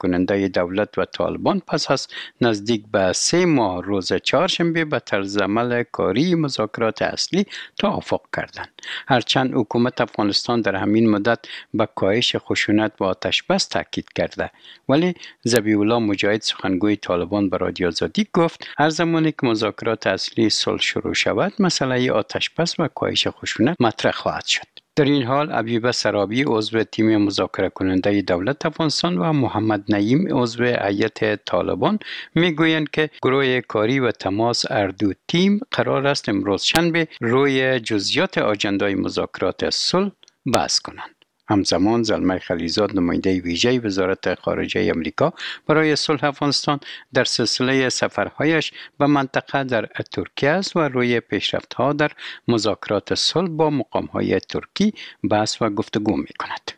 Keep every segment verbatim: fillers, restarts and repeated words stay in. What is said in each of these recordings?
کننده دولت و طالبان پس از نزدیک به سه ماه روز چهارشنبه به طرز عمل کاری مذاکرات اصلی توافق کردند. هرچند حکومت افغانستان در همین مدت به کاهش خشونت و آتش بس تاکید کرده، ولی ذبیح الله مجاهد سخنگوی طالبان به رادیو آزادی گفت هر زمانی که مذاکرات اصلی صلح شروع شود مسئله آتش بس و کاهش خشونت مطرح خواهد شد. در این حال حبیبه سرابی عضو تیم مذاکره کننده دولت افغانستان و محمد نعیم عضو هیئت طالبان میگویند که گروه کاری و تماس هر دو تیم قرار است امروز شنبه روی جزئیات آجندای مذاکرات صلح بحث کنند. همزمان زلمه خلیزاد نماینده ویژه وزارت خارجه آمریکا برای صلح افغانستان در سلسله سفرهایش به منطقه در ترکیه است و روی پیشرفت‌ها در مذاکرات صلح با مقام‌های ترکی بحث و گفتگو می‌کند.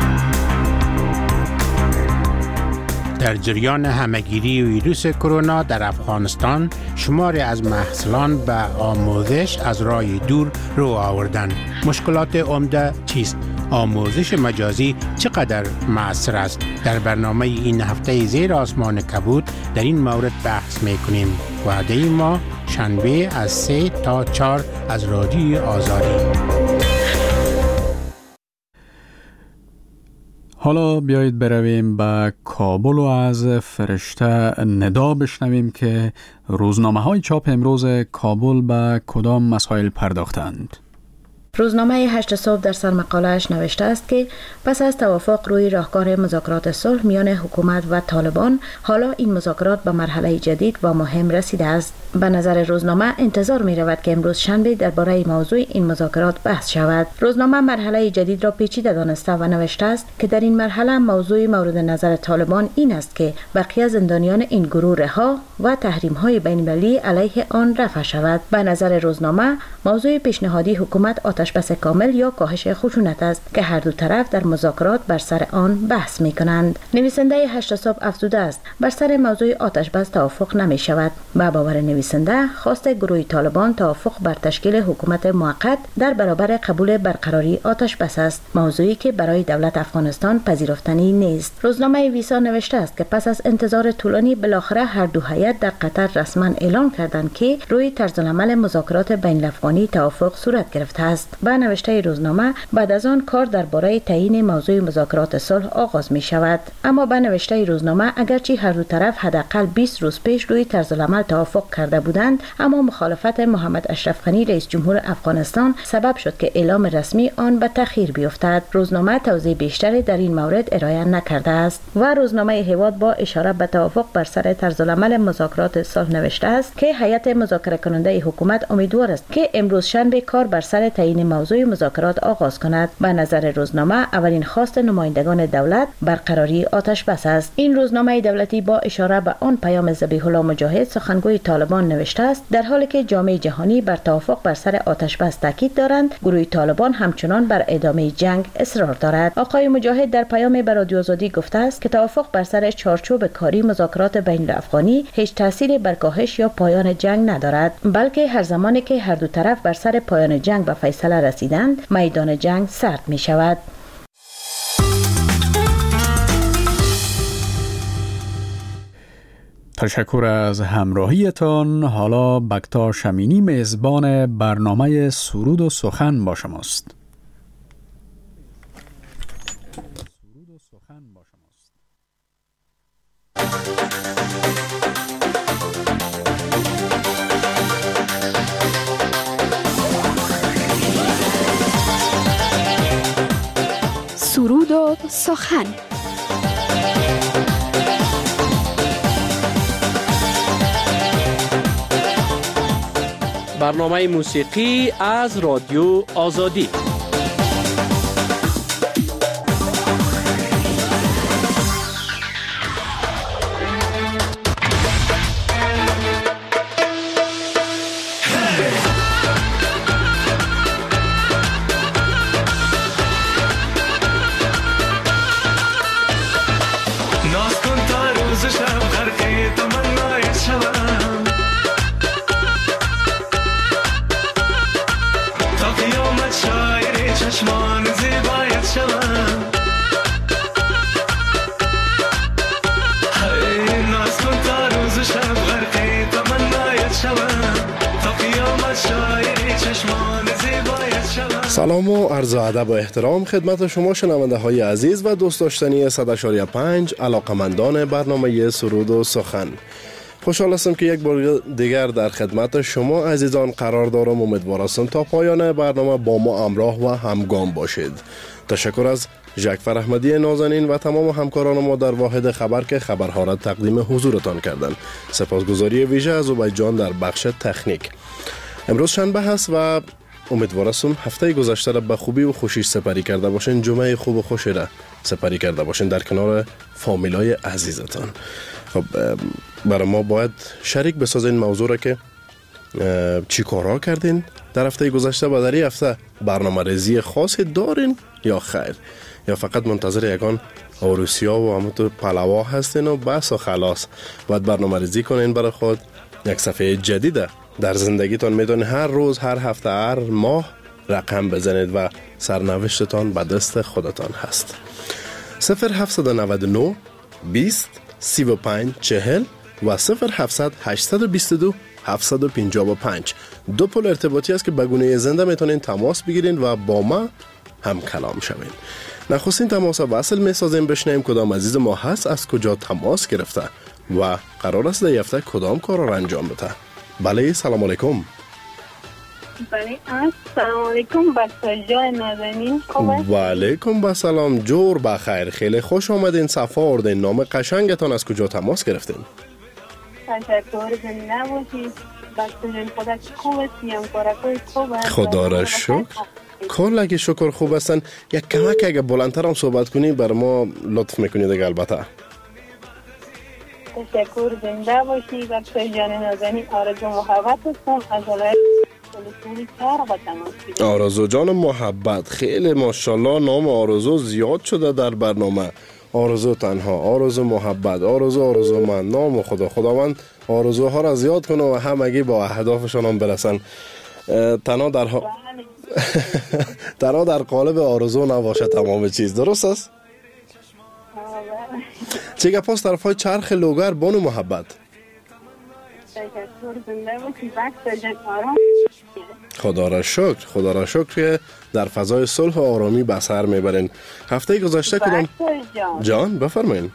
در جریان همه‌گیری ویروس کرونا در افغانستان شماری از محصلان به آموزش از راه دور رو آوردند. مشکلات عمده چیست؟ آموزش مجازی چقدر مؤثر است؟ در برنامه این هفته زیر آسمان کبود در این مورد بحث می‌کنیم. وعده ما شنبه از سه تا چهار از رادیوی آزادی. حالا بیایید برویم به کابل و از فرشته ندا بشنویم که روزنامه‌های چاپ امروز کابل به کدام مسائل پرداختند. روزنامه هشت صبح در سرمقاله‌اش نوشته است که پس از توافق روی راهکار مذاکرات صلح میان حکومت و طالبان، حالا این مذاکرات به مرحله جدید و مهم رسیده است. به نظر روزنامه انتظار می رود که امروز شنبه درباره موضوع این مذاکرات بحث شود. روزنامه مرحله جدید را پیچیده دانسته و نوشته است که در این مرحله موضوع مورد نظر طالبان این است که بقیه زندانیان این گروه رها و تحریم‌های بین‌المللی علیه آن رفع شود. به نظر روزنامه موضوع پیشنهادی حکومت آتش بس کامل یا کاهش خشونت است که هر دو طرف در مذاکرات بر سر آن بحث می کنند. نویسنده هشت صبح افزوده است بر سر موضوع آتش بس توافق نمی شود. با باور نویسنده خواست گروه طالبان توافق بر تشکیل حکومت موقت در برابر قبول برقراری آتش بس است، موضوعی که برای دولت افغانستان پذیرفتنی نیست. روزنامه ویسا نوشته است که پس از انتظار طولانی بالاخره هر دو هیئت در قطر رسما اعلام کردند که روی طرزالعمل مذاکرات بین الافغانی توافق صورت گرفته است. با نوشته روزنامه بعد از آن کار درباره تعیین موضوع مذاکرات صلح آغاز می شود. اما با نوشته روزنامه اگرچه هر دو طرف حداقل بیست روز پیش روی طرزالعمل توافق کرده بودند، اما مخالفت محمد اشرف غنی رئیس جمهور افغانستان سبب شد که اعلام رسمی آن به تأخیر بیفتد. روزنامه توضیح بیشتری در این مورد ارائه نکرده است و روزنامه هواد با اشاره به توافق بر سر طرزالعمل مذاکرات صلح نوشته است که هیئت مذاکره کننده حکومت امیدوار است که امروز شنبه کار بر سر تعیین موضوع مذاکرات آغاز کند. به نظر روزنامه اولین خواست نمایندگان دولت برقراری آتش بس است. این روزنامه دولتی با اشاره به آن پیام ذبیح الله مجاهد سخنگوی طالبان نوشته است در حالی که جامعه جهانی بر توافق بر سر آتش بس تاکید دارند، گروه طالبان همچنان بر ادامه جنگ اصرار دارد. آقای مجاهد در پیام به رادیو آزادی گفته است که توافق بر سر چارچوب کاری مذاکرات بین الافغانی هیچ تأثیری بر کاهش یا پایان جنگ ندارد، بلکه هر زمانی که هر دو طرف بر سر پایان جنگ به فیصله رسیدند میدان جنگ سرد می شود. تشکر از همراهیتان. حالا بکتا شمینی میزبان برنامه سرود و سخن با شماست. سرود و سخن با شماست. سرود و سخن. برنامه موسیقی از رادیو آزادی. سلام و عرض ادب و احترام خدمت شما شنونده های عزیز و دوست داشتنی صد و شش و پنج علاقمندان برنامه سرود و سخن. خوشحال هستم که یک بار دیگر در خدمت شما عزیزان قرار دارم. امیدوار هستم تا پایان برنامه با ما همراه و همگام باشید. تشکر از جعفر احمدی نازنین و تمام همکاران ما در واحد خبر که خبرها را تقدیم حضورتان کردند. سپاسگزاری ویژه از عبید جان در بخش تکنیک. امروز شنبه هست و امیدوار هستم هفته گذشته را به خوبی و خوشی سپری کرده باشین. جمعه خوب و خوشی را سپری کرده باشین در کنار فامیلای عزیزتان. خب برای ما باید شریک بسازین موضوع را که چی کارها کردین در هفته گذشته و در این هفته برنامه ریزی خاصی دارین یا خیر، یا فقط منتظر یگان عروسیا و همون تو پلوا هستین و بس و خلاص. باید برنامه ریزی کنین برای خود یک صفحه جدیده در زندگیتان. میتونید هر روز، هر هفته، هر ماه رقم بزنید و سرنوشتتان به دست خودتان هست. صفر هفتصد و نود و نه بیست سی و پنج چهل و صفر هفتصد هشتصد و بیست و دو هفتصد و پنجاه و پنج دو پل ارتباطی است که به گونه زنده میتونین تماس بگیرین و با ما هم کلام شوین. نخستین تماس وصل میسازیم بشنیم کدام عزیز ما هست، از کجا تماس گرفته و قرار است در هفته کدام کار را انجام بده. بله، سلام علیکم. بله، سلام علیکم بچه جان نازنین. و علیکم با سلام، جور بخیر. خیلی خوش آمدین، صفا آوردین. نام قشنگتان از کجا تماس گرفتین؟ تشکر، زنده باشید. بچه جان خدا خوب هستی، هم کارکوی خوب هست. خدا را شکر. کلگی شکر خوب هستن. یک کمک اگه بلندتر هم صحبت کنی بر ما لطف میکنید دیگه. البته تشکر، زنده باشی. بچه جان نازنین آرزو محبت هستم از ولایت آرزو جان محبت. خیلی ماشاءالله نام آرزو زیاد شده در برنامه. آرزو تنها، آرزو محبت، آرزو آرزو من. نام خدا خداوند آرزوها را زیاد کنه و همگی با اهدافشان هم برسن. تنها در ها... تنها در قالب آرزو نباشه تمام چیز. درست است؟ چه گپاست طرف های چرخ لوگر بانو محبت؟ خدا را شکر، خدا را شکر که در فضای صلح و آرامی به سر میبرین. هفته گذشته کدام جان, جان بفرمایین.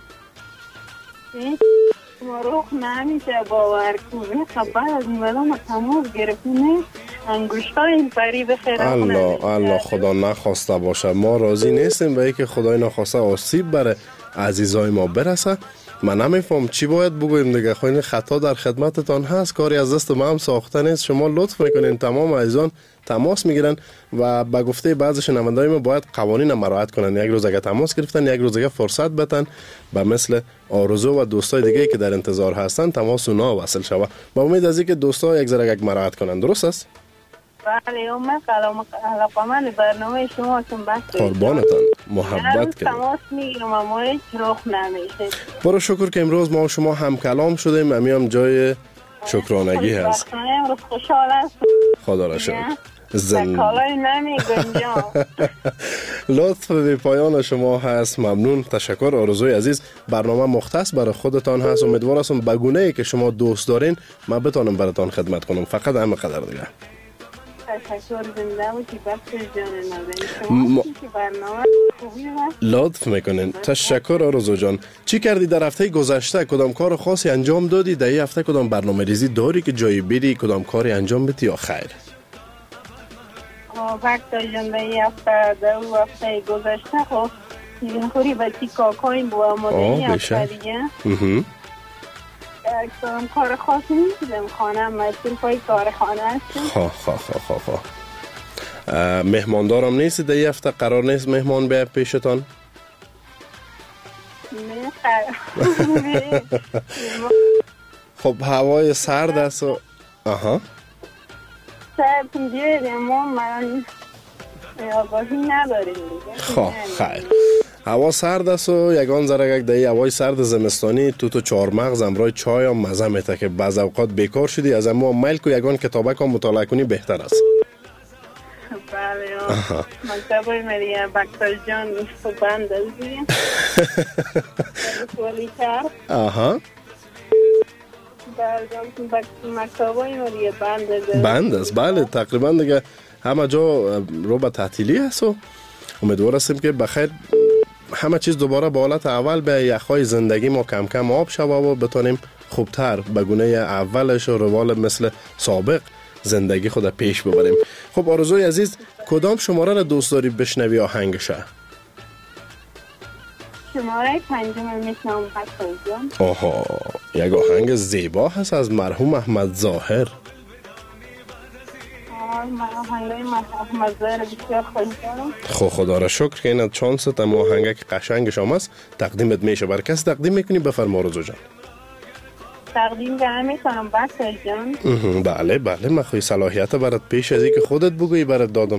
مروخ نمیشه باور کنه. خبر از مدام تماس گرفتیم انگوشتای این پری بخیر. الله الله خدا نخواسته باشه. ما راضی نیستیم به اینکه خدای نخواسته آسیب بره عزیزای ما برسه. من نمیفهم چی باید بگویم دیگه. خواهین خطا در خدمتتان هست، کاری از دست ما هم ساخته نیست. شما لطف میکنین تمام عزیزان تماس میگیرن و به گفته بعضی شنوندای ما باید قوانین مراعات کنن. یک روز اگه تماس گرفتن یک روز اگه فرصت بتن به مثل آرزو و دوستای دیگه که در انتظار هستن تماس اونا وصل شوه. با امید از اینکه دوستا یک ذره یک مراعات کنن. درست است؟ بله، اومد علاقمند برنامه شما هستم. بس قربانتان، محبت کنید. تماس میگیرم اما هیچ رخ نمیشه. برو شکر که امروز ما و شما هم کلام شدیم. امی هم جای شکرانگی هست. امروز خوشحال هستم. خدا را شکر. زن کالای نمی گنجا. لطف به پایان شما هست. ممنون، تشکر. آرزوی عزیز برنامه مختص برای خودتان هست. امیدوار هستم به گونه‌ای که شما دوست دارین من بتونم براتون خدمت کنم. فقط همین قدر دیگه. تشکر، زنده باشی بچه جان نازنین. شما که برنامه خوبی هست. لطف میکنین. تشکر آرزو جان. چی کردی در هفته گذشته؟ کدام کار خاصی انجام دادی؟ در این هفته کدام برنامه ریزی داری که جایی بری کدام کاری انجام بدی یا خیر؟ بچه جان در این هفته در اون هفته گذشته خب خوری بچی کاکایم با آمادنی هفته دیگه اکتارم کار خاصی نیستیم. خانه مسئول پای کار خانه هستیم. خواه خواه خواه خواه مهماندارم نیستی در این هفته؟ قرار نیست مهمان بیاد پیشتان؟ نه قرار. خب هوای سرد است و آها سرد بیاید اما من آگاهی نداریم دیگه. خواه خیر. هوا سرد است و یگان ذره یک دهی هوای سرد زمستانی تو تو چهار مغز امرای چای هم مزه میته که بعض اوقات بیکار شدی از امو میل کو یگان کتابک هم مطالعه کنی بهتر است. بله مکتبای مریه بکتر جان تو بند از دیگه ولی کرد. آها بله مکتبای مریه بند از بند است. بله تقریبا دیگه همه جا رو به تعطیلی هست و امیدوار هستیم که بخیر همه چیز دوباره به حالت اول به یخهای زندگی ما کم کم آب شوه و بتونیم خوبتر به گونه اولش و روال مثل سابق زندگی خود پیش ببریم. خب آرزوی عزیز، کدام شماره را دوست داری بشنوی آهنگشه؟ شماره پنجم میشنم بخشای جان. آها، یک آهنگ زیبا هست از مرحوم احمد ظاهر. آهنگای احمد ظاهر بسیار خوش دارم. خب خدا را شکر که این چانست اما آهنگه که قشنگش هم است تقدیمت میشه. بر کس تقدیم میکنی؟ بفرما آرزو جان. تقدیم به همه کنم بخشای جان. بله بله، من خوی صلاحیت برات پیش از که خودت بگویی برات دادم.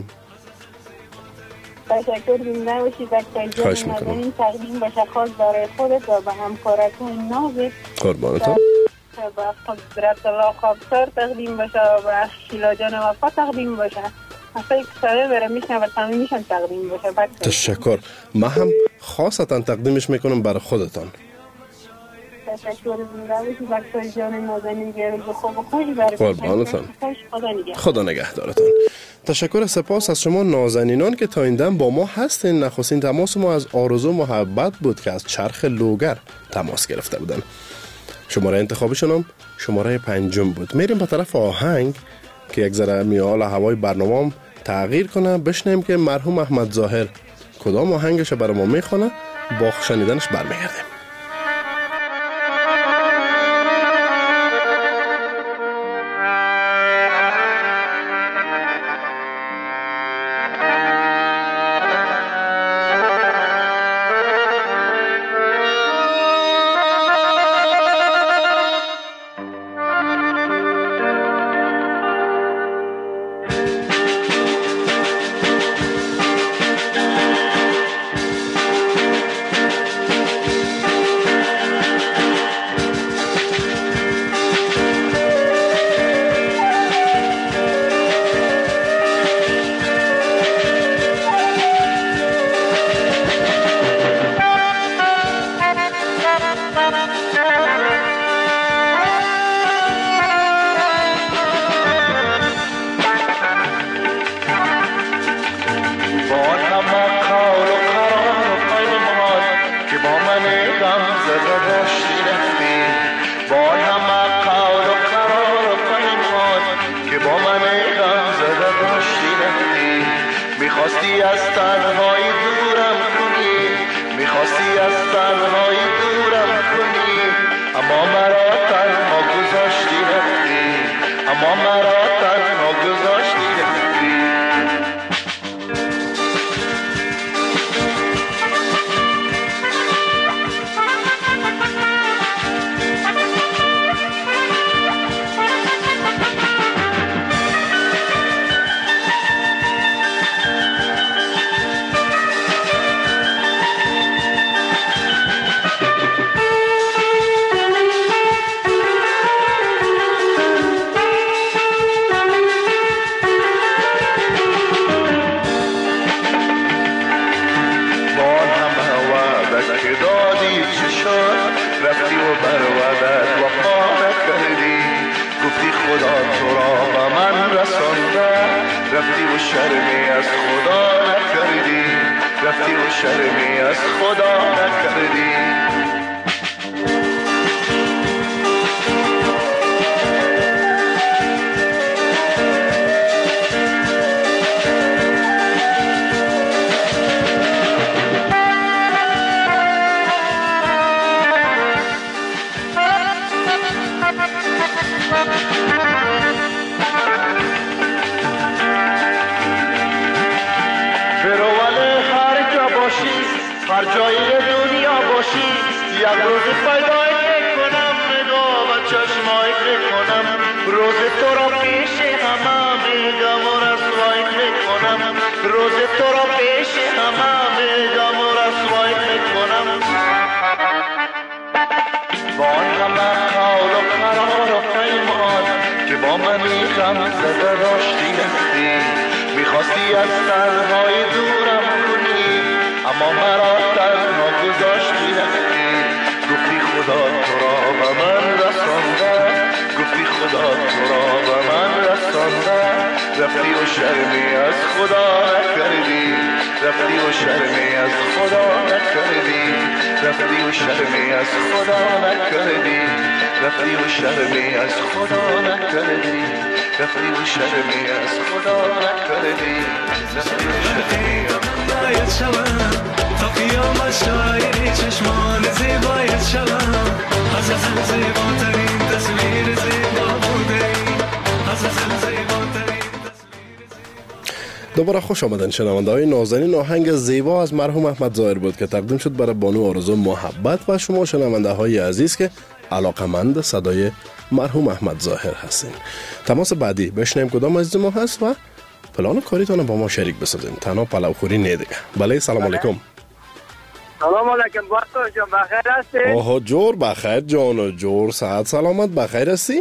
تشکر زنده باشی بخشای جان. خواهش میکنم. این تقدیم باشه خاص برای خودت و به همکارتون نازک. قربانتم. به قدرت الله خوابسار تقدیم باشه و به شیلا جان وفا تقدیم باشه. اصلا یک ساله برای میشنه و تامیمیشن تقدیم باشه. تشکر. من هم خاصتا تقدیمش میکنم برای خودتان. تشکر زنده باشی بخشای جان نازنین. گرد خوب و خوشی برای قربانتان. خدا نگه. خدا نگهدارتان. تشکر سپاس از شما نازنینان که تا این دم با ما هستین. نخستین تماس ما از آرزو محبت بود که از چرخ لوگر تماس گرفته بودن. شماره انتخابشون هم شماره پنجم بود. میریم به طرف آهنگ که یک ذره میال هوای برنامه هم تغییر کنه. بشنیم که مرحوم احمد ظاهر کدام آهنگش برای ما میخونه. با شنیدنش برمیگردیم. میخواستی از تنهایی دورم کنی، میخواستی از تنهایی دورم کنی، اما مرا تنها گذاشتی رفتی، اما مرا تنها گذاشتی رفتی. رفتی و بر وعدت وفا نکردی، گفتی خدا تو را به من رسانده، رفتی و شرمی از خدا نکردی، رفتی و شرمی از خدا نکردی. هر جای دنیا باشی یک روز پیدای کنم، نگاه و چشمای کنم، روز تو را پیش همه میگم و رسوای کنم، روز تو را پیش همه میگم و رسوای کنم. با آن همه قول و قرار و پیمان که با منی غم زده داشتی رفتی، میخواستی از تنهایی دورم کنی، اما مرا تنها گذاشتی رفتی، گفتی خدا تو را به من رسانده، گفتی خدا تو را به من رسانده، رفتی و شرمی از خدا نکردی رفتی و شرمی از خدا نکردی رفتی و شرمی از خدا نکردی رفتی و شرمی از خدا نکردی رفتی و شرمی از خدا نکردی رفتی و شرمی باید شوم تا قیامت شاعری چشمان زیبایت شوم از ازل زیباترین تصویر زیبا بوده از ازل زیباترین دوباره خوش آمدن شنونده های نازنین. آهنگ زیبا از مرحوم احمد ظاهر بود که تقدیم شد برای بانو آرزو محبت و شما شنونده های عزیز که علاقمند صدای مرحوم احمد ظاهر هستین. تماس بعدی بشنیم کدام عزیز ما هست و پلان کاریتان با ما شریک بسازین. تنها پلو خوری نه دیگه. بله سلام علیکم. سلام علیکم بارتو جان بخیر هستی؟ آها جور بخیر جان جور صحت سلامت بخیر هستی؟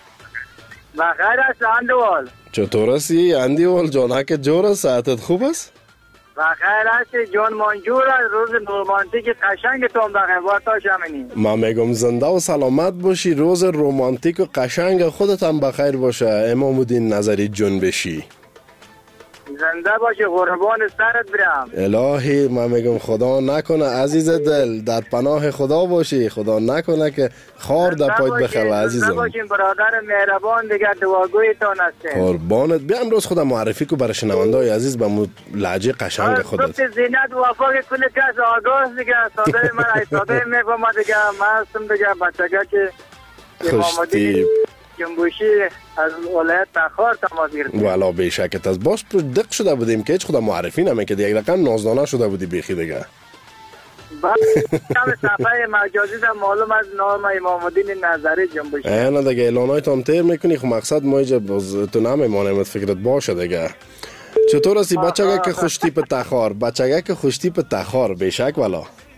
بخیر هست اندوال. چطور هستی اندیوال جان که جور صحتت خوب است؟ بخیر هستی جان منجور روز رومانتیک قشنگتون بخیر بارتو شمینی. ما میگم زنده و سلامت باشی روز رومانتیک و قشنگ خودت هم بخیر باشه. امام الدین نظری جون بشی. زنده باشی قربان سرت برم. الهی من میگم خدا نکنه عزیز دل در پناه خدا باشی خدا نکنه که خار در پایت بخواه عزیزم. زنده باشین برادر مهربان دیگه دعاگویتون هستیم. قربانت بیا امروز خودم معرفی کو برای شنونده های عزیز به مو لهجه قشنگ خودت. گفت زینت وفا که کل کس آگاز دیگه صدای من ای صدای میفهمه دیگه من هستم دیگه بچگه که خوشتی جنبوشی از ولایت تخار تماس گرفتیم. والا بیشکت از باش دق شده بودیم که هیچ خدا معرفی نمیکرد یک رقم نازدانه شده بودی بیخی دیگه. بعد کم صفحه مجازی در معلوم از نام امام الدین نظری جنبوشی. نه دیگه اعلانای تام تیر میکنی خب مقصد ما اینجا باز تو نمیمانیم فکرت باشه دیگه. چطور هستی بچگه که خوش تیپ تخار بچگه که خوش تیپ تخار بیشک والا.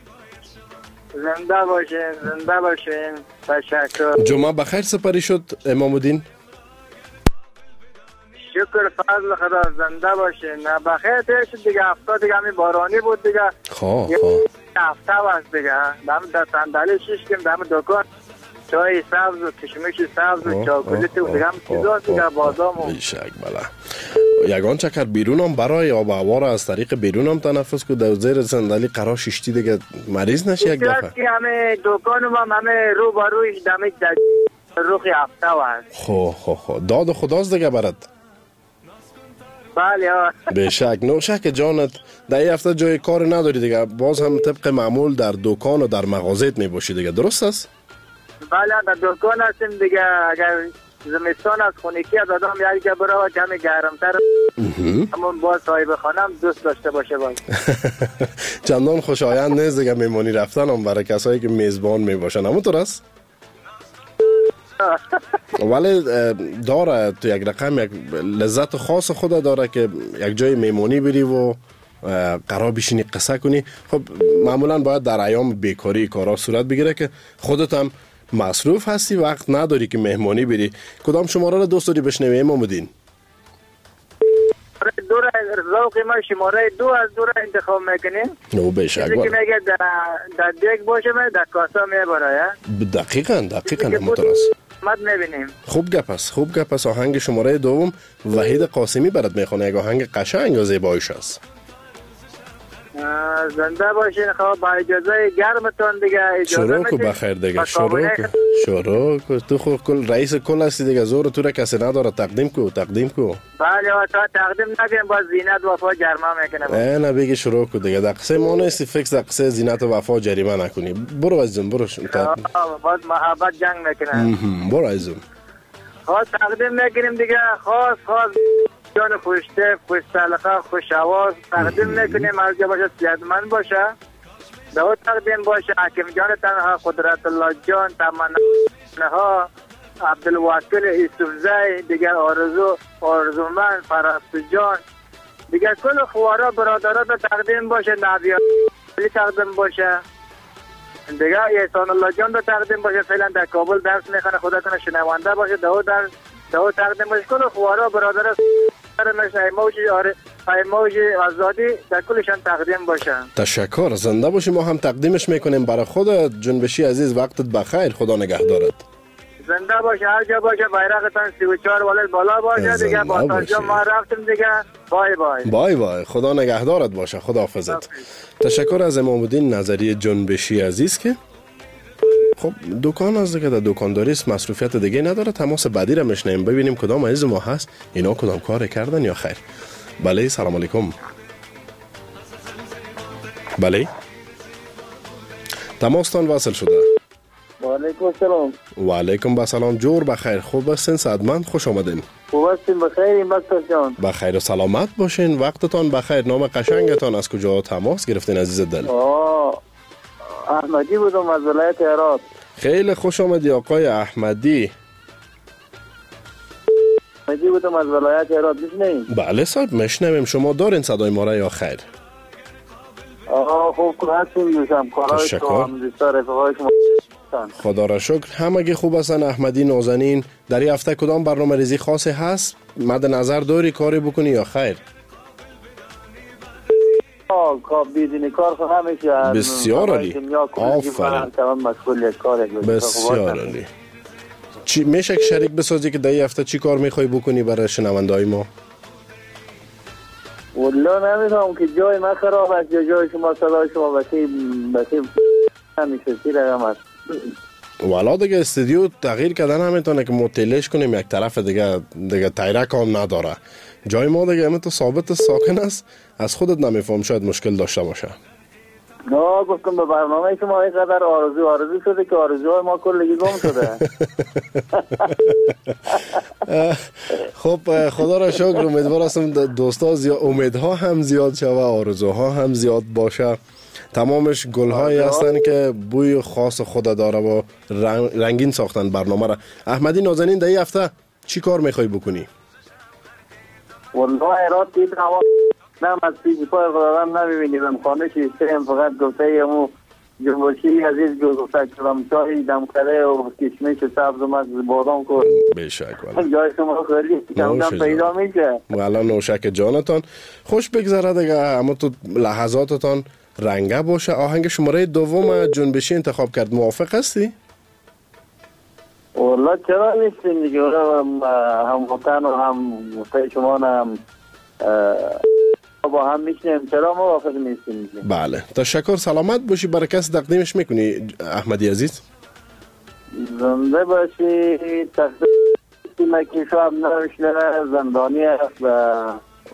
زنده باشین زنده باشین تشکر. جمعه بخیر سپری شد امام الدین. شکر فضل خدا زنده باشین. نه بخیر تیر شد دیگه هفته دیگه همی بارانی بود دیگه. خواه خواه هفته وست دیگه دم در صندلی شیشتیم دم دکان چای سبز و کشمش سبز و چاکلیت و دیگه هم چیزا دیگه بادام و بیشک بله. یگان چکر بیرون هم برای آب و هوا را از طریق بیرون هم تنفس کو در زیر صندلی قرار شیشتی دیگه مریض نشی یک دفعه. که همه دکانم هم همه رو با رویش دمه روخی هفته وست. خو خو خو داد خداست دیگه برد. بله ها بیشک نو شک جانت در این هفته جای کار نداری دیگه باز هم طبق معمول در دکان و در مغازت می باشی دیگه درست است؟ بله در دکان هستیم دیگه اگر زمستان از خونیکی از آدم یاری که برای کمی گرمتر همون باز صاحب خانم دوست داشته باشه باز چندان خوشایند نیست دیگه میمانی رفتن هم برای کسایی که میزبان می باشن همونطور است؟ ولی داره تو یک رقم یک لذت خاص خود داره که یک جای میمونی بری و قرار بشینی قصه کنی. خب معمولا باید در ایام بیکاری کارا صورت بگیره که خودت هم مصروف هستی وقت نداری که مهمانی بری. کدام شماره را دوست داری بشنوی امام الدین؟ دو را ذوق ما شماره دو از دو را انتخاب میکنیم. نو بشک چیزی که میگه در دیگ باشه می در کاسا میبره. دقیقاً دقیقاً همونطور است. مد میبینیم. خوب گپ است خوب گپ است. آهنگ شماره دوم وحید قاسمی برات میخونه. یک آهنگ قشنگ و زیبایش است. زنده باشین. خب با اجازه گرمتون دیگه اجازه شروع کو بخیر دیگه شروع کو شروع کو تو خود کل رئیس کل هستی دیگه زور تو را کسی نداره تقدیم کو تقدیم کو. بله تا تقدیم نگیم با زینت وفا جرمه میکنه. نه بگی شروع کو دیگه دقیقه ما نیستی فکس دقیقه زینت و وفا جریمه نکنی. برو عزیزم برو باز محبت جنگ میکنه. برو عزیزم خواست تقدیم میکنیم دیگه خواست خواست جان خوشته خوش سلقه خوش آواز تقدیم میکنیم از جا باشه صحتمند باشه دعا تقدیم باشه حکیم جان تنها قدرت الله جان تمناها عبدالوکیل یوسفزی دیگه آرزو آرزومند فرستو جان دیگه کل خوارا برادرات تقدیم باشه نبیان تقدیم باشه دیگه احسان الله جان رو تقدیم باشه فعلا در کابل درس میخونه خدا کنه شنونده باشه دعا در دعا تقدیم باشه کل خوارا برادر مثل ایموجی آره ایموجی آزادی در کلشان تقدیم باشه. تشکر زنده باشی. ما هم تقدیمش میکنیم برای خود جنبشی عزیز. وقتت بخیر خدا نگهدارت. زنده باشه، هر جا باشه بیرقتان سی و چهار والد بالا باشه دیگه. با تاجا ما رفتیم دیگه. بای بای بای بای، خدا نگهدارت باشه. خدا حافظت. تشکر از امام الدین نظری جنبشی عزیز که خب دکان از دیگه در دکانداری است، مصروفیت دیگه نداره. تماس بعدی را میشنیم ببینیم کدام عزیز ما هست، اینا کدام کار کردن یا خیر. بله سلام علیکم. بله تماستان واصل شده. و علیکم السلام. و علیکم با سلام. جور بخیر، خوب هستین؟ صحتمند؟ خوش آمدین. خوب هستین؟ بخیر مستر جان. بخیر و سلامت باشین. وقتتان بخیر. نام قشنگتان از کجا تماس گرفتین عزیز دل؟ آه احمدی بودم از ولایت هرات. خیلی خوش آمدی آقای احمدی. احمدی بودم از ولایت هرات. میشنین؟ بله صاحب میشنویم. شما دارین صدای ما را یا خیر؟ آه خوب هستیم دوستم. تشکر. خدا را شکر. همگی خوب هستن. احمدی نازنین، در این هفته کدام برنامه ریزی خاصی هست؟ مد نظر داری کاری بکنی یا خیر؟ آه کار بیدینی کار خواهم میشه. بسیار عالی. آفرین. بسیار عالی. چی میشه که شریک بسازی که در این هفته چی کار میخوای بکنی برای شنونده‌های ما؟ والله نمیدونم که جای من خراب است یا جای شما صدای شما بسی بسی همیشه سی رقم است. والا دیگه استودیو تغییر کردن نمیتونه که متلش کنیم یک طرف دیگه دیگه تایره کام نداره. جای ما دیگه همه تو ثابت ساکن است. از خودت نمیفهم شاید مشکل داشته باشه. نه گفتم به برنامه شما اینقدر آرزو آرزو شده که آرزوهای ما کلگی گم شده. خب خدا را شکر. امیدوار هستم دوستا زیاد امیدها هم زیاد شوه، آرزوها هم زیاد باشه. تمامش گل‌هایی هستن که بوی خاص خود داره و رنگین ساختن برنامه را. احمدی نازنین در این هفته چی کار میخوای بکنی؟ والله اراد دید هوا نم از پیش پای خدادم نمیبینیم. خانه شیسته هم فقط گفته ایمو جنبشی عزیز گفته کلام چای دم کره و کشمش سبز و مغز بادام کن. بشک جای شما خیلی کم پیدا میشه. والا نوشک جانتان خوش بگذره دیگه. اما تو لحظاتتان رنگه باشه. آهنگ شماره دوم جنبشی انتخاب کرد. موافق هستی؟ والله چرا نیستین دیگه. هم وطن و هم وطن شما هم با هم میشنیم. چرا موافق نیستین؟ بله تشکر. سلامت باشی. برای کسی تقدیمش میکنی احمدی عزیز؟ زنده باشی. تقدیم مکیشو هم نوشنه زندانی است و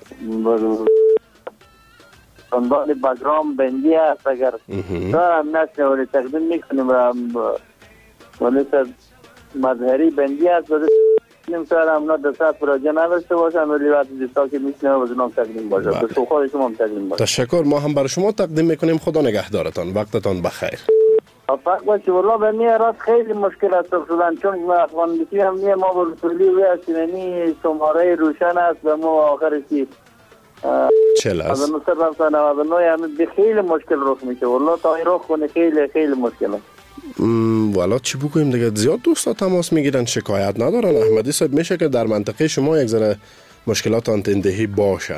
زندان بگرام بندی است. اگر هم نشنه ولی تقدیم میکنیم ولی مظهری بندی است و نمی‌تونم اونا دست پروژه نداشته باشن ولی وقتی دیستا که میشنه و زنام تقدیم باشه. به سو خود شما هم تقدیم باشه. تشکر. ما هم برای شما تقدیم میکنیم. خدا نگهدارتان. وقتتان بخیر. افاق باشه. والله به میارات خیلی مشکل است شدن چون افغانیتی هم نیه ما با رسولی و اسینی شماره روشن است و ما آخرشی چل است. از نصر رفتن نود و نه همه خیلی مشکل رخ میشه. والله تا این رخ کنه خیلی خیلی مشکل است. والا چی بگویم دیگه. زیاد دوستا تماس میگیرن شکایت ندارن. احمدی صاحب میشه که در منطقه شما یک ذره مشکلات آنتندهی باشه.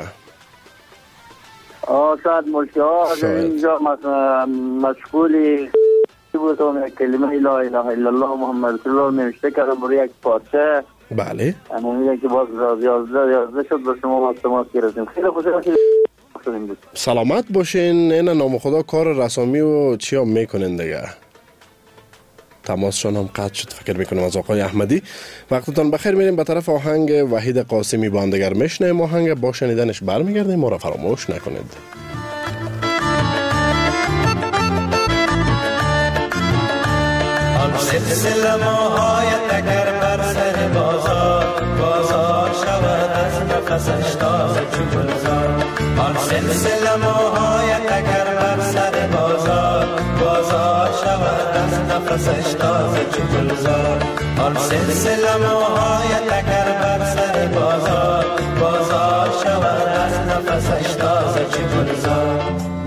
آه شاید مشکلات اینجا مثلا مشغولی بودم کلمه لا اله الا الله محمد رسول الله نوشته کردم برای یک پارچه. بله انا میگم که باز یازده یازده شد به شما باز تماس گرفتیم. خیلی خوشحال شدیم. سلامت باشین. این نام خدا کار رسامی و چی هم میکنین دیگه. تماسشان هم قطع شد فکر میکنم از آقای احمدی. وقتتان بخیر. میریم به طرف آهنگ وحید قاسمی باندگر میشنیم. آهنگ با شنیدنش برمیگردیم. ما را فراموش نکنید. آن سلسله ماهایت اگر بر سر بازار بازار شود از نفسش تازه چون گلزار. آن سلسله ماهایت اگر بر سر بازار بازار شود از نفسش تازه چون گلزار. آن سلسله ماهایت اگر بر سر بازار بازار شود از نفسش تازه چون گلزار.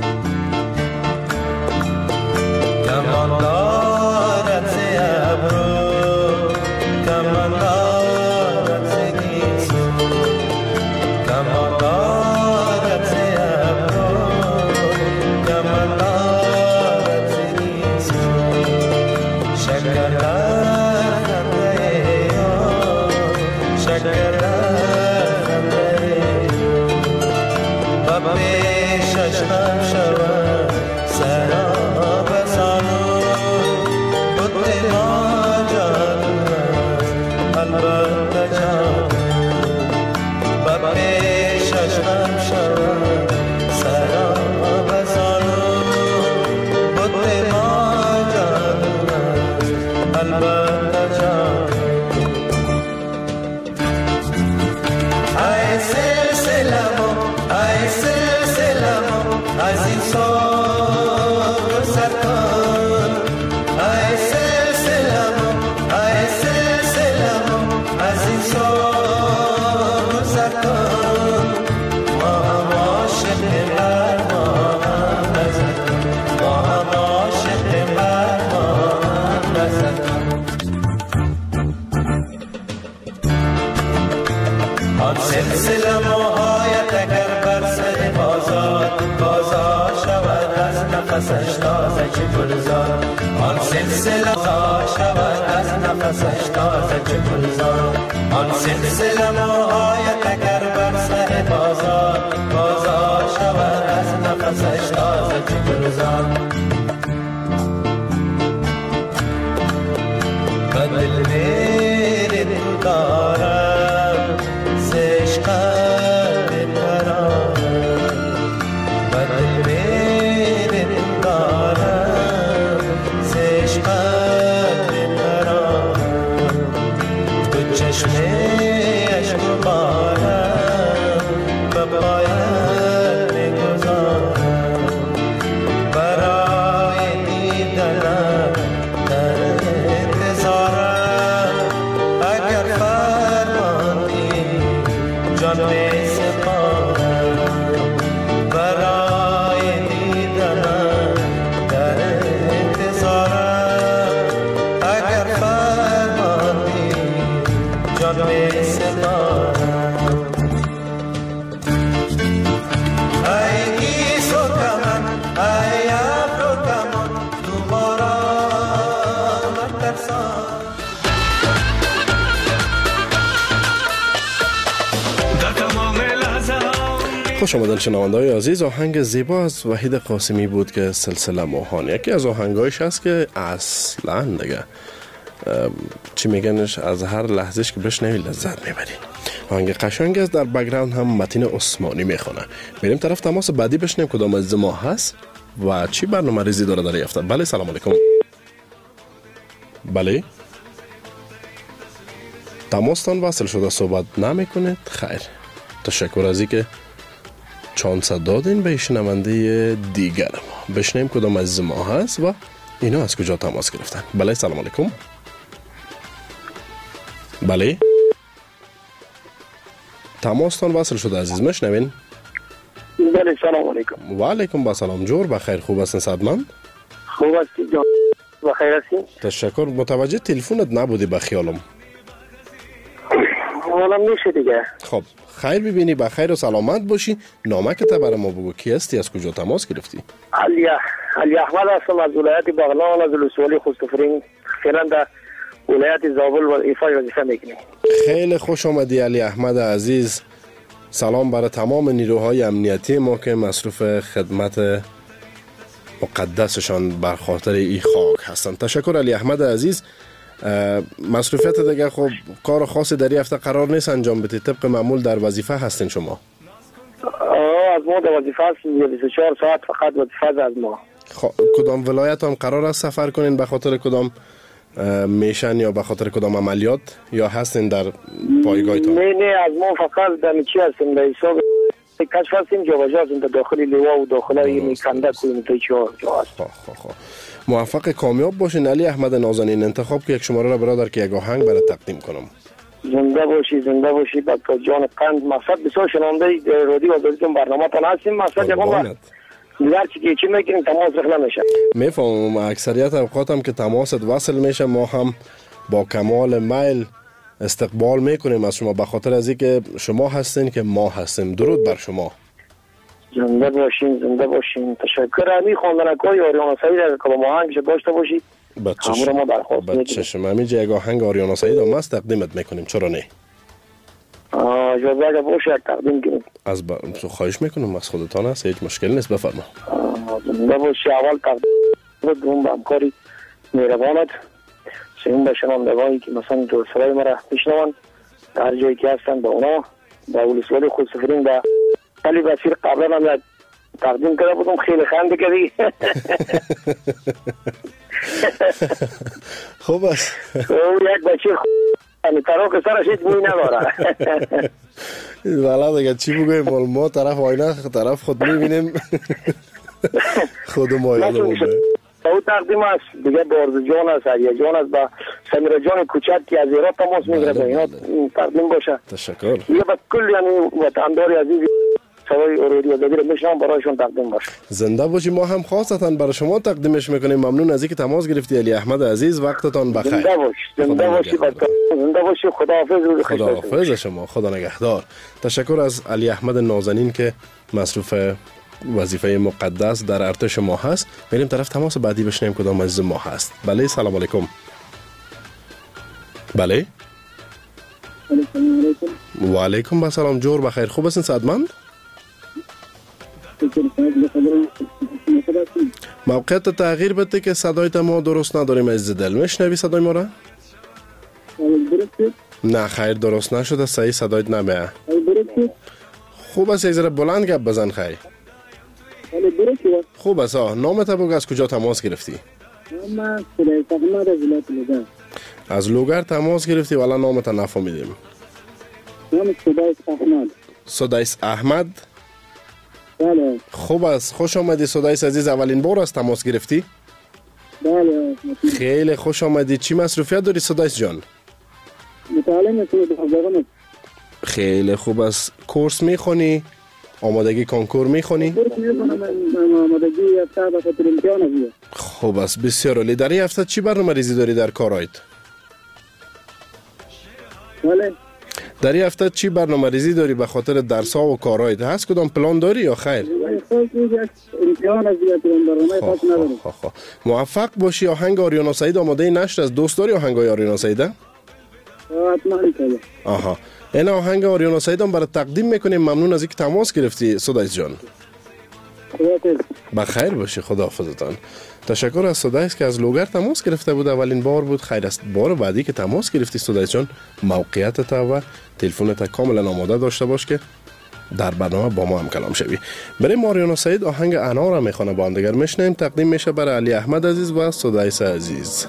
کمان دارد ز ابرو کمان دارد ز گیسو کمان دارد ز ابرو کمان دارد ز گیسو شکر در خنده آن سلسله موهایت اگر بر سر بازار بازار شود از نفسش تازه چه گلزار آن سلسله موها شود از نفسش تازه چه گلزار آن سلسله موهایت اگر بر سر بازار بازار شود از نفسش تازه چه گلزار بدل میره دارم زشقت برام بدل میره دارم زشقت برام تو چشمش بارم به پایت میگذارم برای دیدنم خوش آمدن شنونده‌های عزیز. آهنگ زیبا از وحید قاسمی بود که سلسله موهان یکی از آهنگایش هست که اصلا دیگه چی میگنش از هر لحظهش که بشنوی لذت میبری. آهنگ قشنگ است. در بک‌گراند هم متین عثمانی میخونه. بریم طرف تماس بعدی بشنویم کدام از ما هست و چی برنامه ریزی داره در هفته. بله سلام علیکم. بله تماستان وصل شده صحبت نمیکنید. خیر تشکر از اینکه چانس دادین به شنونده دیگر ما. بشنویم کدام از ما هست و اینا از کجا تماس گرفتن. بله سلام علیکم. بله تماستان وصل شده عزیز مشنوین. بله سلام علیکم. و علیکم با سلام. جور بخیر خوب هستین صدمند؟ خوب هستی جان بخیر هستی؟ تشکر. متوجه تلفنت نبودی بخیالم. حالا میشه دیگه. خب خیر ببینی بخیر و سلامت باشی. نامکت برای ما بگو کی هستی از کجا تماس گرفتی؟ علی علی احمد هستم از ولایت بغلان از ولسوالی خوستفرین فعلا در ولایت زابل و ایفای وظیفه میکنم. خیلی خوش آمدی علی احمد عزیز. سلام برای تمام نیروهای امنیتی ما که مصروف خدمت مقدسشان بر خاطر این خاک هستن. تشکر علی احمد عزیز. مصروفیت دیگه خب کار خاصی در این هفته قرار نیست انجام بدید. طبق معمول در وظیفه هستین شما؟ آه از ما در وظیفه هستیم. بیست و چهار ساعت فقط وظیفه از ما. خب کدام ولایت هم قرار است سفر کنین به خاطر کدام میشن یا به خاطر کدام عملیات یا هستین در پایگاهتون؟ نه نه از ما فقط در چی هستیم در حساب کشف هستیم جا و جا هستیم در داخل لیوا و داخل این کنده کویم تا چهار جا هست. خب خب موفق کامیاب باشین علی احمد نازنین. انتخاب که یک شماره را برادر که یک آهنگ برای تقدیم کنم. زنده باشی زنده باشی با جان قند. مقصد بسیار شنونده رادیو و بازیتون برنامه تان هستیم. مقصد یکم دیگر چی که چی میکنیم تماس رخ نمیشه. میفهمم اکثریت اوقات هم که تماست وصل میشه ما هم با کمال میل استقبال میکنیم از شما به خاطر از اینکه شما هستین که ما هستیم. درود بر شما. زنده باشین زنده باشین. تشکر. امی خواندنکای آریانا سعید که با ما آهنگش داشته باشید همون ما درخواست میکنیم. چشم همینجا یک آهنگ آریانا سعید هم هست تقدیمت میکنیم. چرا نه؟ اجازه اگه باشه تقدیم کنیم. از با... خواهش میکنم از خودتان هست هیچ مشکل نیست بفرما. زنده باشی. اول تقدیم دوم به همکاری مهربانت سیم به شنوندگانی که مثلا دوستای ما را میشنون در جایی که هستن به اونا با ولسوالی خوستفرین به علی بصیر قبلا هم تقدیم کرده بودم خیلی خنده کردی. خوب است. یک بچه خوب تراک سرش هیچ بوی نداره. والا دیگه چی بگویم ما طرف آینه طرف خود میبینیم خود ما یادمون او تقدیم است دیگه. بارز جان است علیه جان است با سمیر جان کوچک که از ایران تماس میگیره به اینا تقدیم باشه. تشکر. دیگه با کل یعنی وطنداری عزیزی سوای رادیو دبیر میشنم برایشون تقدیم باشه. زنده باشی. ما هم خاصتا برای شما تقدیمش میکنیم. ممنون از اینکه تماس گرفتی علی احمد عزیز. وقتتان بخیر. زنده باشی. زنده باشی. زنده باشی. خداحافظ. خداحافظ شما. خدا نگهدار. تشکر از علی احمد نازنین که مصروف وظیفه مقدس در ارتش ما هست. میریم طرف تماس بعدی بشنیم کدام عزیز ما هست. بله سلام علیکم. بله و علیکم السلام. جور بخیر. خوب هستین سعادتمند؟ موقعیت تغییر بده که صدایت ما درست نداریم عزیز دل. میشنوی صدای ما را؟ نه خیر درست نشده. صحیح صدایت نمیه. خوب است یک ذره بلند گپ بزن. خیر خوب است. نامت بگو از کجا تماس گرفتی؟ من سدایس احمد از ولایت لوگر. از لوگر تماس گرفتی ولی نامت نفهمیدیم. نام سدایس احمد. سدایس احمد. بله. خوب است. خوش آمدی سدایس عزیز. اولین بار است تماس گرفتی؟ بله. خیلی خوش آمدی. چی مصروفیت داری سدایس جان؟ مطالعه میکنم. خیلی خوب است. کورس میخونی؟ آمادگی کنکور میخونی؟ کورس میخونم. آمادگی هفته به خاطر امتحان است. خوب است. بسیار عالی. در این هفته چی برنامه ریزی داری در کارایت؟ بله. در این هفته چی برنامه ریزی داری به خاطر درس‌ها و کارایت؟ هست کدام پلان داری یا خیر؟ امتحان است دیگه. برنامه خاص ندارم. موفق باشی. آهنگ آریانا سعید آماده نشر از دوست داری آهنگای آریانا سعید؟ حتما میکنم. آها. این آهنگ آریانا سعید هم برای تقدیم میکنیم. ممنون از اینکه تماس گرفتی سدایس جان. بخیر باشی. خداحافظتان. تشکر از سدایس که از لوگر تماس گرفته بود. اولین بار بود. خیر است. بار بعدی که تماس گرفتی سدایس جان موقعیتت و تلفنت کاملا آماده داشته باش که در برنامه با ما هم کلام شوی. برای آریانا سعید آهنگ انا را میخونه با هم دیگر میشنیم. تقدیم میشه برای علی احمد عزیز و سدایس عزیز.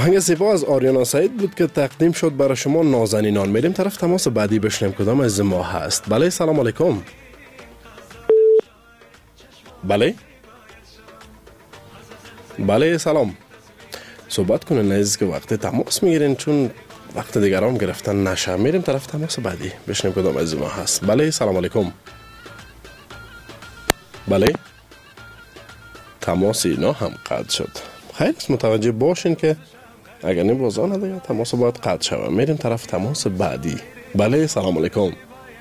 آهنگ زیبا از آریانا سعید بود که تقدیم شد برای شما نازنینان. میریم طرف تماس بعدی بشنیم کدام از ما هست. بله سلام علیکم. بله بله سلام. صحبت کنین عزیز که وقت تماس میگیرین چون وقت دیگران گرفتن نشه. میریم طرف تماس بعدی بشنیم کدام از ما هست. بله سلام علیکم. بله تماس اینا هم قطع شد. خیلی متوجه باشین که اگر نبازانه دیگه تماس باید قطع شود. میریم طرف تماس بعدی. بله سلام علیکم.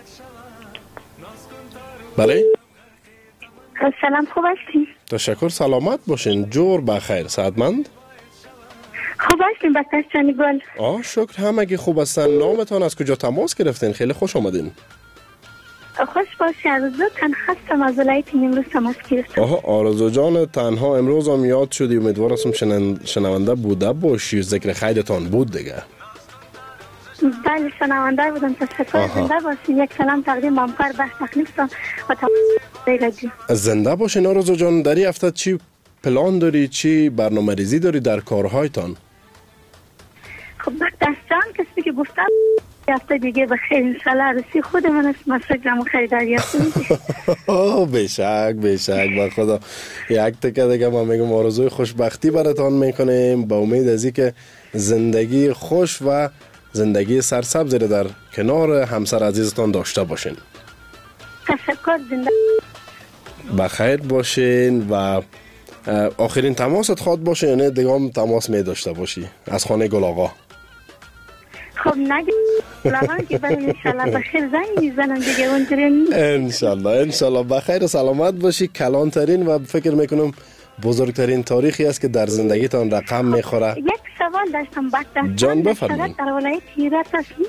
بله سلام، خوب هستین؟ تشکر، سلامت باشین. جور بخیر، سعادتمند. خوب هستین بچه‌چانی گل؟ آه شکر، همگی خوب هستن. نامتان از کجا تماس گرفتین؟ خیلی خوش آمدین. خوش باشی. آرزو تنها هستم از ولایت نیمروز تماس گرفتم. آها آرزو جان، تنها امروز هم یاد شدی. امیدوارم شنن... شنونده بوده باشی. ذکر خیرتان بود دیگه. بله شنونده بودم. تشکر. زنده باشین. یک سلام تقدیم همکار بحث تخلیفتان و تماس. زنده باشین آرزو جان. در این هفته چی پلان داری؟ چی برنامه ریزی داری در کارهایتان؟ خب دست جان کسی که گفتم هفته دیگه بخیر انشالله عروسی خود من است. مسجدم خریداری هستم. بشک بشک با خدا. یک تکه دیگه ما میگم آرزوی خوشبختی براتان میکنیم با امید از اینکه زندگی خوش و زندگی سرسبز در کنار همسر عزیزتان داشته باشین. تشکر. زنده بخیر باشین. و آخرین تماست خواد باشه یا نه دیگه هم تماس می داشته باشی از خانه گل آقا؟ خب نگه لغان که برای انشالله بخیر زنگ میزنم دیگه اونجوری. انشالله انشالله بخیر و سلامت باشی. کلانترین و فکر میکنم بزرگترین تاریخی است که در زندگیتان رقم میخوره. یک سوال داشتم بچه جان بفرمایید. در ولایت هیرات هستی؟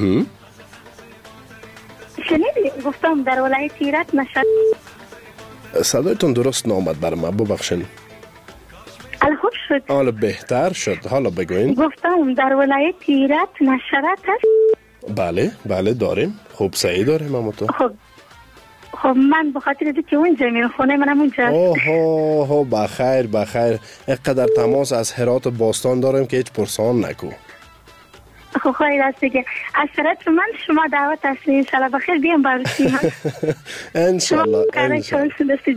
شنیدی گفتم در ولایت هیرات نشد. صدایتون درست نامد بر من، ببخشین. حالا خوب شد. حالا بهتر شد. حالا بگوین. گفتم در ولایت هیرات نشرت هست؟ بله بله داریم. خوب صحیح داریم هم تو. خب خب من بخاطر از که اونجا میرم خونه منم اونجا. اوه اوه بخیر بخیر. اینقدر تماس از هرات و باستان داریم که هیچ پرسان نکو. خب خیلی است دیگه. از طرف من شما دعوت هستید انشالله بخیر بیام برسی من. انشالله انشالله.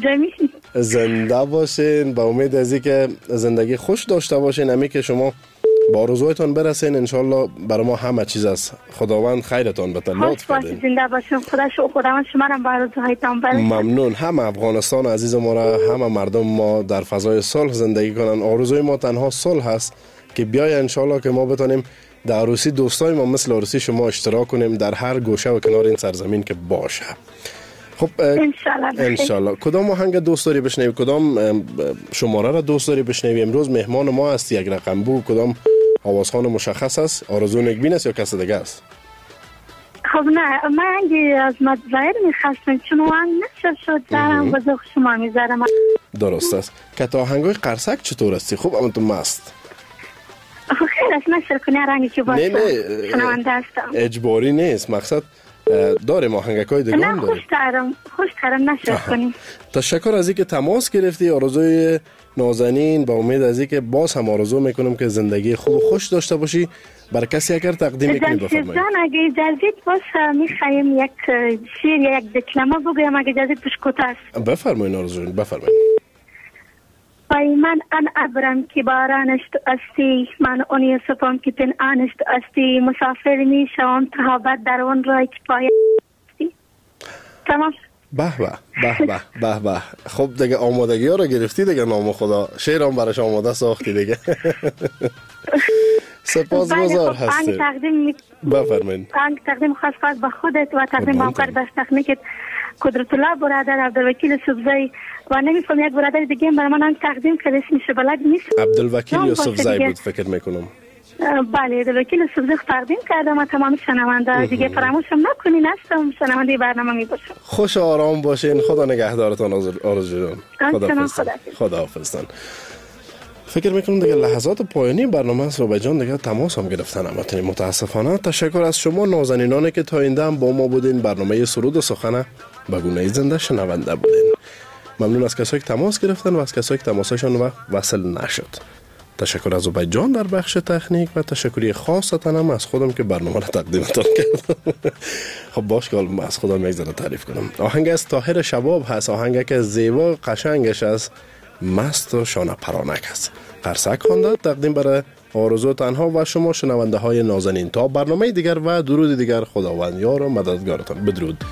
زنده باشین. با امید از اینکه زندگی خوش داشته باشین. امی که شما با آرزویتان برسین انشالله برای ما همه چیز است. خداوند خیرتان بده. لطف کنین. زنده باشین. خدا شو خداوند شما را با آرزوهایتان برسه. ممنون. هم افغانستان عزیز ما را، هم مردم ما در فضای صلح زندگی کنن. آرزوی ما تنها صلح است که بیای انشالله که ما بتونیم در عروسی دوستای ما مثل عروسی شما اشتراک کنیم در هر گوشه و کنار این سرزمین که باشه. خب انشالله انشالله. کدام آهنگ دوست داری بشنوی؟ کدام شماره را دوست داری بشنوی؟ امروز مهمان ما است یک رقم بو. کدام آوازخوان مشخص است؟ آرزو نگبین است یا کس دیگه است؟ خب نه من اگه از مدظاهر میخواستم چون آهنگ نشد شد دارم بزرگ شما میذارم. درست است. که تا آهنگای قرصک چطور هستی؟ خوب اما تو مست؟ خیلی است نشر کنی رنگی که باشه. نه نه شنونده هستم. اجباری نیست. مقصد داریم آهنگکای دیگه هم داریم. نه خوش دارم خوش دارم نشر کنی. تشکر از اینکه تماس گرفتی. آرزوی نازنین با امید از اینکه باز هم آرزو میکنم که زندگی خوب و خوش داشته باشی. برای کسی اگر تقدیم میکنی بفرمایید. جان اگه اجازه باشه میخوایم یک شعر یا یک دکلمه بگویم اگه اجازه توش کوتاه. بفرمایید آرزو بفرمایید. ای من ان ابرم که بارانش تو استی، من اون یوسفم که پنهانش تو استی، مسافر می شوم تا بعد در اون راه که پای استی. تمام. به به به به به به. خب دیگه آمادگی ها رو گرفتی دیگه. نام خدا شعرام براش آماده ساختی دیگه. سپاسگزار هستی. تقدیم بفرمایید. آنگ تقدیم خاص خاص به خودت و تقدیم به همکار دست تکنیکت قدرت الله برادر عبدالوکیل سبزی و نمیفهم یک برادر دیگه برای من آنگ تقدیم کرده اسمش بلد نیست. عبدالوکیل یوسف زی بود فکر میکنم. بله عبدالوکیل سبزی تقدیم کردم و تمام شنونده دیگه فراموشم نکنین. هستم شنونده برنامه میباشم. خوش آرام باشین. خدا نگهدارتان آرزو جان. خدا خدا حافظتان. فکر میکنم دیگه لحظات پایانی برنامه است و به جان دیگه تماس هم گرفتن. البته متاسفانه. تشکر از شما نازنینانی که تا اینده هم با ما بودین. برنامه سرود و سخن به گونه زنده شنونده بودین. ممنون از کسایی که تماس گرفتن و از کسایی که تماسشون وصل نشد. تشکر از عبید جان در بخش تکنیک و تشکری خاصتاً هم از خودم که برنامه را تقدیمتان کردم. خب باش که از خودم یک ذره تعریف کنم. آهنگ از طاهر شباب هست، آهنگ که زیبا قشنگش از مست و شانه پرانک است. قرصک خوانده تقدیم برای آرزو تنها و شما شنونده های نازنین. تا برنامه دیگر و درود دیگر، خداوند یار و مددگارتان. بدرود.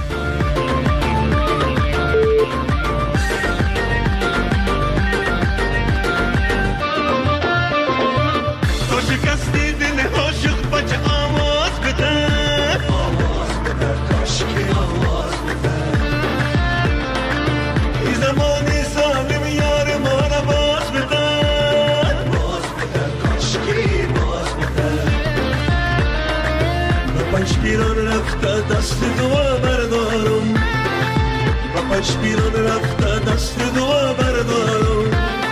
دست دعا بردارم و پنج پیران رفته دست دعا بردارم.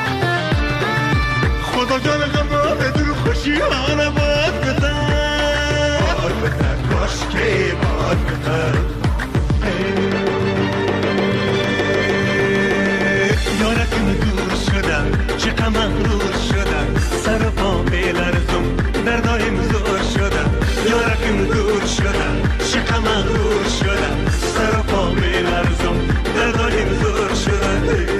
خدا جان غم به دل خوشی حالا باد بتر باد بتر کاش که باد بتر. یارکم دور شدم چقدر مغرور شدم، سر و پا بلرزم دردایم زور شدم. یارکم دور شدم چقدر مغرور شدم، سر و پا بلرزم دردایم زور شدم.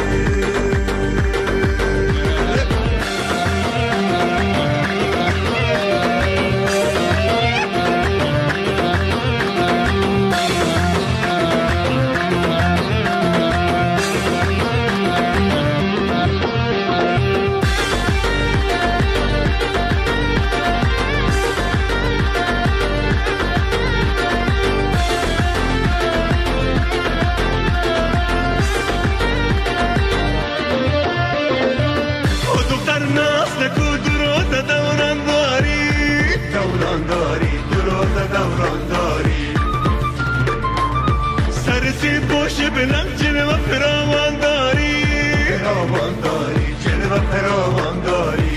بلند جلوه فراوان داری فراوان داری جلوه فراوان داری.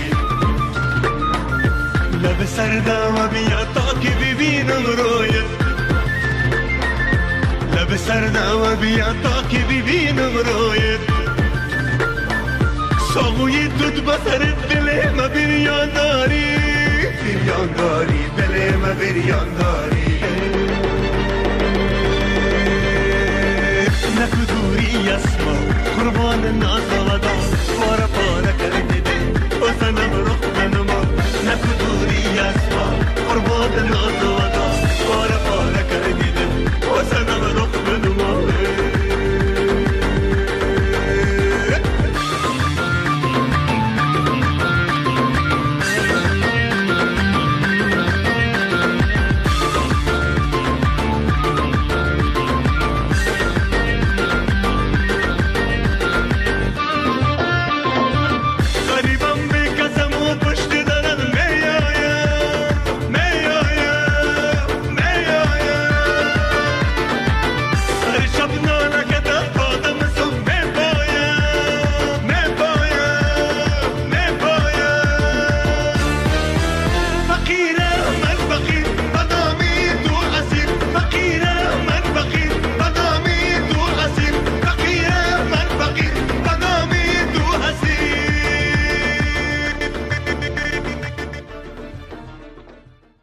لب سردم بیا تا که ببینم رویت، لب سردم بیا تا که ببینم رویت. ساقوی دود بسرت دل ما بریان داری بریان داری دل ما بریان داری. نکو دوری اسما قربان ناز و ودان پارا پارا کرده ده و سنم رخ نما. نکو دوری اسما قربان ناز